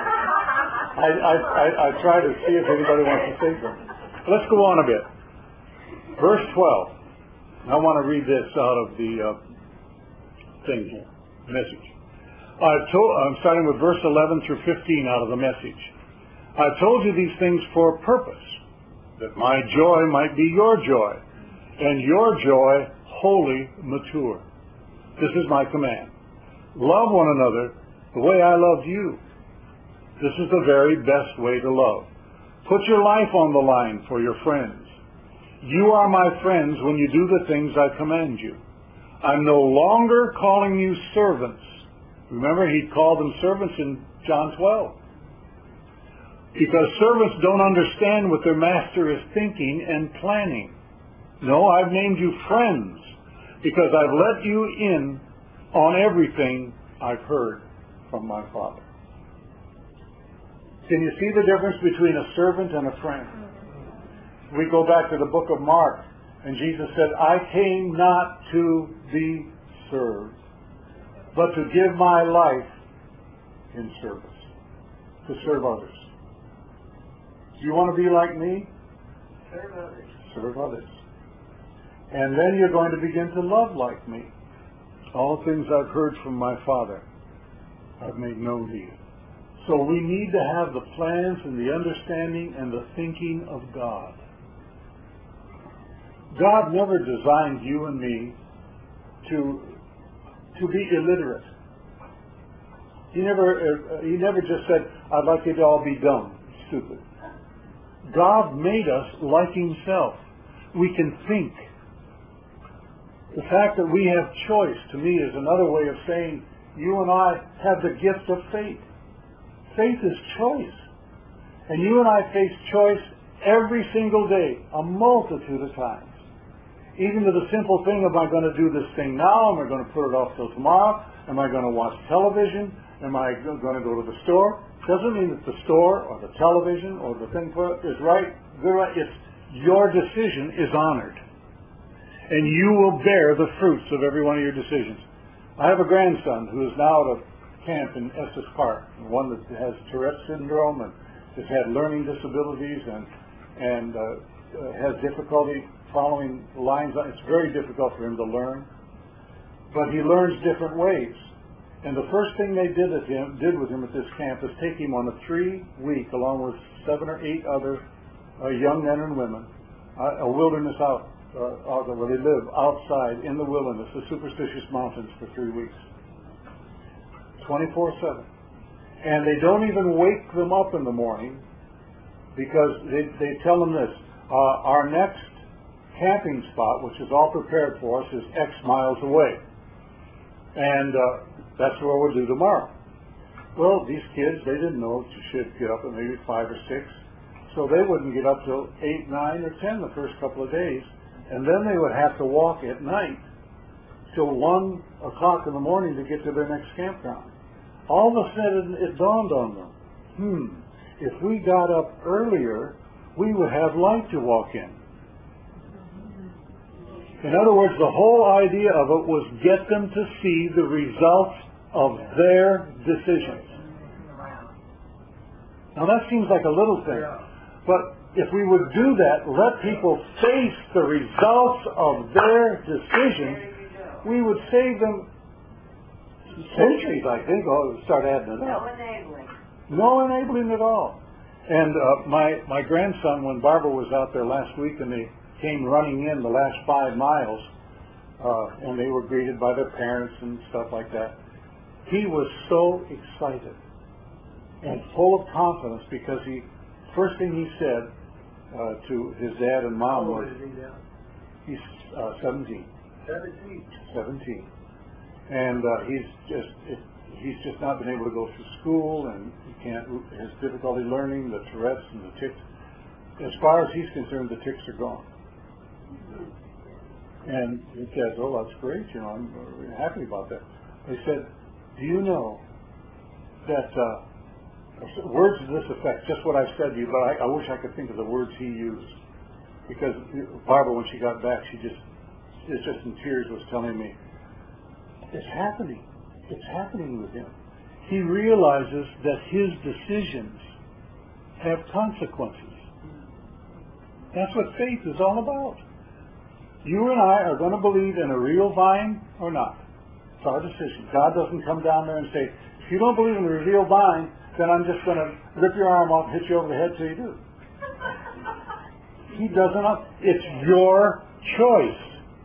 I try to see if anybody wants to say something. Let's go on a bit. Verse 12. I want to read this out of the thing here, message. I'm starting with verse 11 through 15 out of the message. I've told you these things for a purpose, that my joy might be your joy, and your joy wholly mature. This is my command. Love one another the way I loved you. This is the very best way to love. Put your life on the line for your friends. You are my friends when you do the things I command you. I'm no longer calling you servants. Remember, he called them servants in John 12. Because servants don't understand what their master is thinking and planning. No, I've named you friends because I've let you in on everything I've heard from my Father. Can you see the difference between a servant and a friend? We go back to the book of Mark, and Jesus said, I came not to be served, but to give my life in service, to serve others. Do you want to be like me? Serve others. Serve others. And then you're going to begin to love like me. All things I've heard from my Father, I've made known to you. So we need to have the plans and the understanding and the thinking of God. God never designed you and me to be illiterate. He never just said, I'd like you to all be dumb, stupid. God made us like himself. We can think. The fact that we have choice, to me, is another way of saying you and I have the gift of faith. Faith is choice. And you and I face choice every single day, a multitude of times. Even to the simple thing, am I going to do this thing now? Am I going to put it off till tomorrow? Am I going to watch television? Am I going to go to the store? Doesn't mean that the store or the television or the thing is right. It's your decision is honored. And you will bear the fruits of every one of your decisions. I have a grandson who is now at a camp in Estes Park, one that has Tourette syndrome and has had learning disabilities and has difficulty following lines. It's very difficult for him to learn. But he learns different ways. And the first thing they did with him at this camp is take him on a 3-week, along with 7 or 8 other young men and women, a wilderness where they live outside in the wilderness, the superstitious mountains, for 3 weeks, 24/7. And they don't even wake them up in the morning because they tell them this: our next camping spot, which is all prepared for us, is X miles away, and that's where we'll do tomorrow. Well, these kids, they didn't know you should get up at maybe 5 or 6, so they wouldn't get up till 8, 9, or 10 the first couple of days, and then they would have to walk at night till 1 o'clock in the morning to get to their next campground. All of a sudden, it dawned on them, if we got up earlier, we would have light to walk in. In other words, the whole idea of it was get them to see the results of their decisions. Now that seems like a little thing, but if we would do that, let people face the results of their decisions, we would save them centuries, I think. Oh, start adding it up. No enabling. No enabling at all. And my grandson, when Barbara was out there last week and they came running in the last 5 miles, and they were greeted by their parents and stuff like that, he was so excited and full of confidence because first thing he said to his dad and mom was, he's 17. 17. And he's just not been able to go through school, and has difficulty learning the Tourette's and the tics. As far as he's concerned, the tics are gone. And he says, oh, that's great, I'm really happy about that. They said, do you know that words to this effect, just what I've said to you, but I wish I could think of the words he used. Because Barbara, when she got back, she just in tears was telling me, it's happening. It's happening with him. He realizes that his decisions have consequences. That's what faith is all about. You and I are going to believe in a real vine or not. It's our decision. God doesn't come down there and say, if you don't believe in a real vine, then I'm just going to rip your arm off and hit you over the head till you do. He doesn't. It's your choice.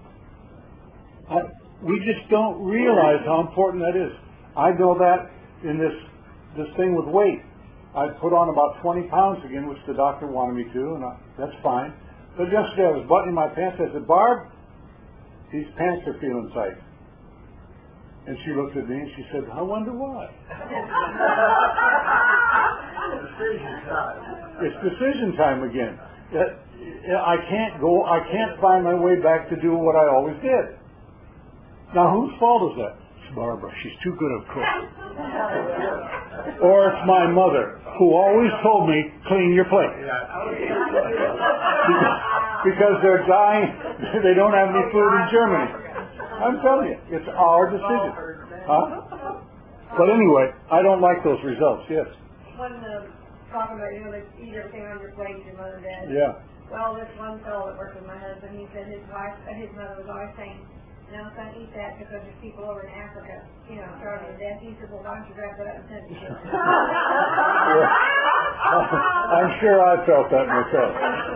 We just don't realize how important that is. I know that in this thing with weight. I put on about 20 pounds again, which the doctor wanted me to, and that's fine. But yesterday I was buttoning my pants. I said, Barb, these pants are feeling tight. And she looked at me and she said, I wonder why. It's decision time again. I can't find my way back to do what I always did. Now, whose fault is that? It's Barbara. She's too good a cook. Or it's my mother, who always told me, clean your plate. Because they're dying. They don't have any food in Germany. I'm telling you, it's our decision. Huh? But anyway, I don't like those results. Yes. When talking about, they eat everything on your plate, your mother and dad. Yeah. Well, this one fellow that worked with my husband, he said his mother was always saying, no, son, eat that because there's people over in Africa, starving to death. He said, well, why don't you wrap it up and send it to them? I'm sure I felt that myself.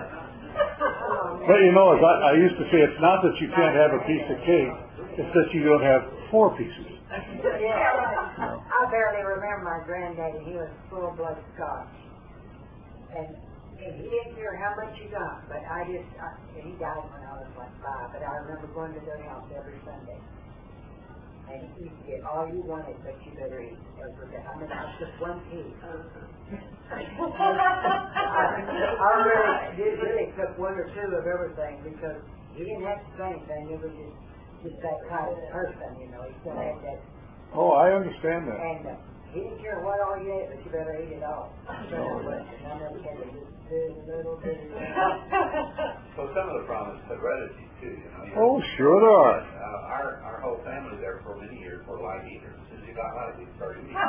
But as I used to say, it's not that you can't have a piece of cake, it's that you don't have 4 pieces. Yeah. I barely remember my granddaddy. He was full-blood Scotch. And he didn't care how much you got, but he died when I was like 5, but I remember going to their house every Sunday. And you could get all you wanted, but you better eat every day. I mean, that's just one piece. I really took 1 or 2 of everything because he didn't have to say anything. It was just that kind of person, He still had that. Oh, I understand that. And he didn't care what all you ate, but you better eat it all. So some of the problems heredity too. Oh, sure there are. Our whole family there for many years were light eaters. As soon as you got light, we started eating.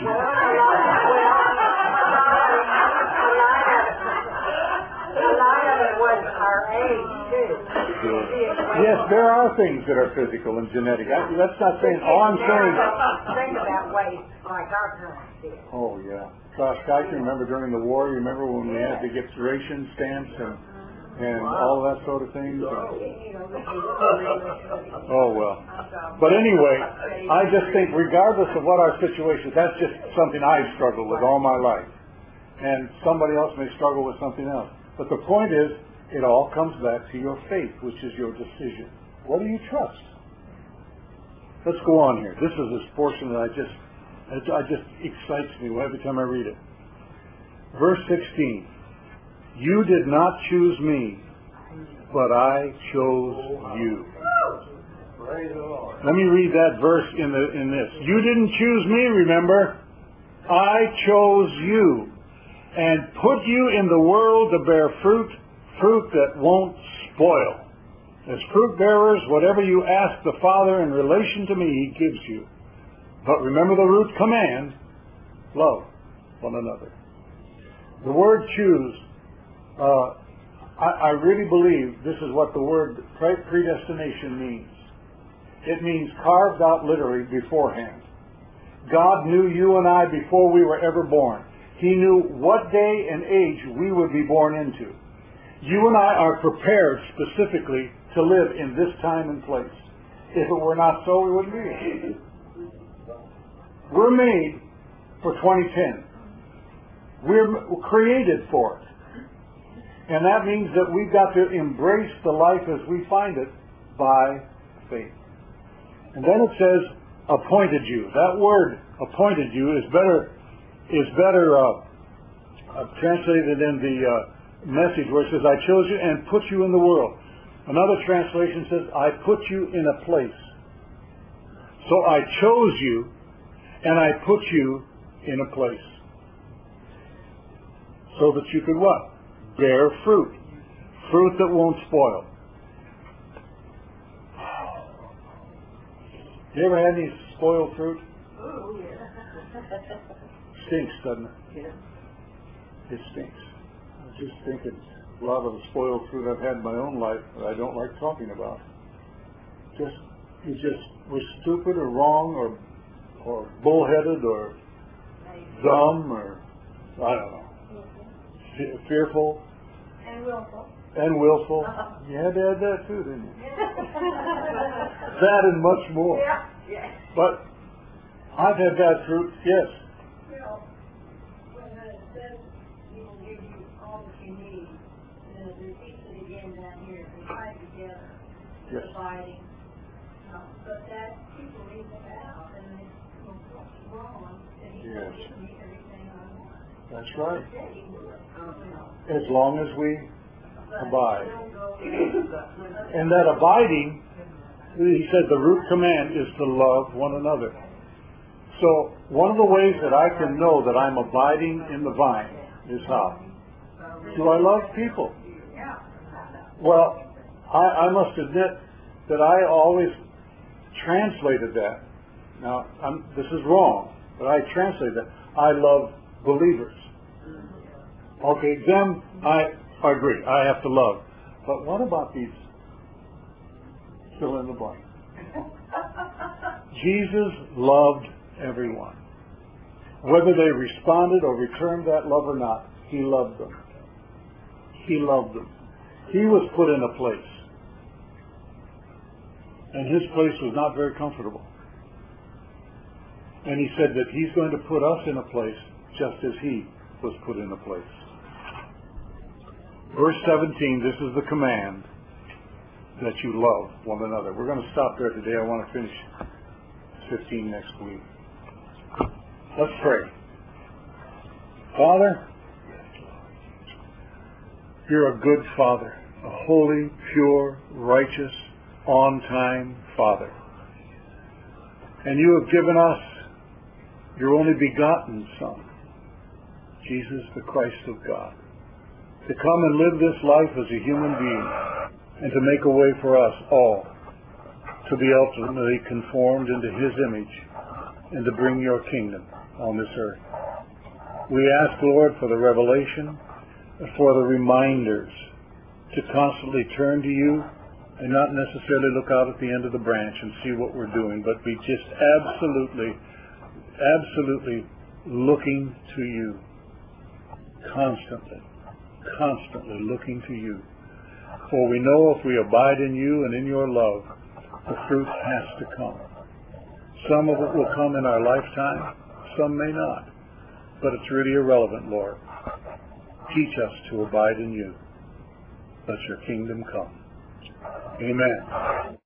A lot of it was our age too. Yes, there are things that are physical and genetic. That's not saying. All I'm saying. Think about weight like our parents did. Oh yeah. Gosh, I can remember during the war. You remember when we had to get ration stamps and all that sort of thing. Oh well. But anyway, I just think, regardless of what our situation is, that's just something I've struggled with all my life, and somebody else may struggle with something else. But the point is, it all comes back to your faith, which is your decision. What do you trust? Let's go on here. This is this portion that just excites me every time I read it. Verse 16. You did not choose me, but I chose you. Let me read that verse in this. You didn't choose me, remember? I chose you and put you in the world to bear fruit that won't spoil. As fruit bearers, whatever you ask the Father in relation to me, He gives you. But remember the root command, love one another. The word choose I really believe this is what the word predestination means. It means carved out literally beforehand. God knew you and I before we were ever born. He knew what day and age we would be born into. You and I are prepared specifically to live in this time and place. If it were not so, we wouldn't be here. We're made for 2010. We're created for it. And that means that we've got to embrace the life as we find it by faith. And then it says, appointed you. That word, appointed you, is better translated in the message where it says, I chose you and put you in the world. Another translation says, I put you in a place. So I chose you and I put you in a place. So that you could what? Bear fruit. Fruit that won't spoil. You ever had any spoiled fruit? Oh, yeah. Stinks, doesn't it? Yeah. It stinks. I was just thinking a lot of the spoiled fruit I've had in my own life that I don't like talking about. You just were stupid or wrong or bullheaded or dumb or I don't know. Fearful. And willful. And willful. You had to add that too, didn't you? That and much more. Yeah. Yeah. But I've had bad fruit, yes. Well, when it says he will give you all that you need, and it repeats it again down here, they tie together, Yes. dividing. But that people leave it out, and they go, what's wrong? And he Yes. will give me everything I want. That's right. Yeah, he will. As long as we abide. Don't go- And that abiding, he said the root command is to love one another. So one of the ways that I can know that I'm abiding in the vine is how? Do I love people? Well, I must admit that I always translated that. Now, this is wrong, but I translated that. I love believers. Okay, them I agree. I have to love. But what about these fill in the blank? Jesus loved everyone. Whether they responded or returned that love or not, he loved them. He loved them. He was put in a place. And his place was not very comfortable. And he said that he's going to put us in a place just as he was put in a place. Verse 17, this is the command, that you love one another. We're going to stop there today. I want to finish 15 next week. Let's pray. Father, you're a good Father, a holy, pure, righteous, on-time Father. And you have given us your only begotten Son, Jesus, the Christ of God, to come and live this life as a human being and to make a way for us all to be ultimately conformed into his image and to bring your kingdom on this earth. We ask, Lord, for the revelation, for the reminders to constantly turn to you and not necessarily look out at the end of the branch and see what we're doing, but be just absolutely looking to you, constantly looking to you. For we know if we abide in you and in your love, the fruit has to come. Some of it will come in our lifetime, some may not. But it's really irrelevant, Lord. Teach us to abide in you. Let your kingdom come. Amen.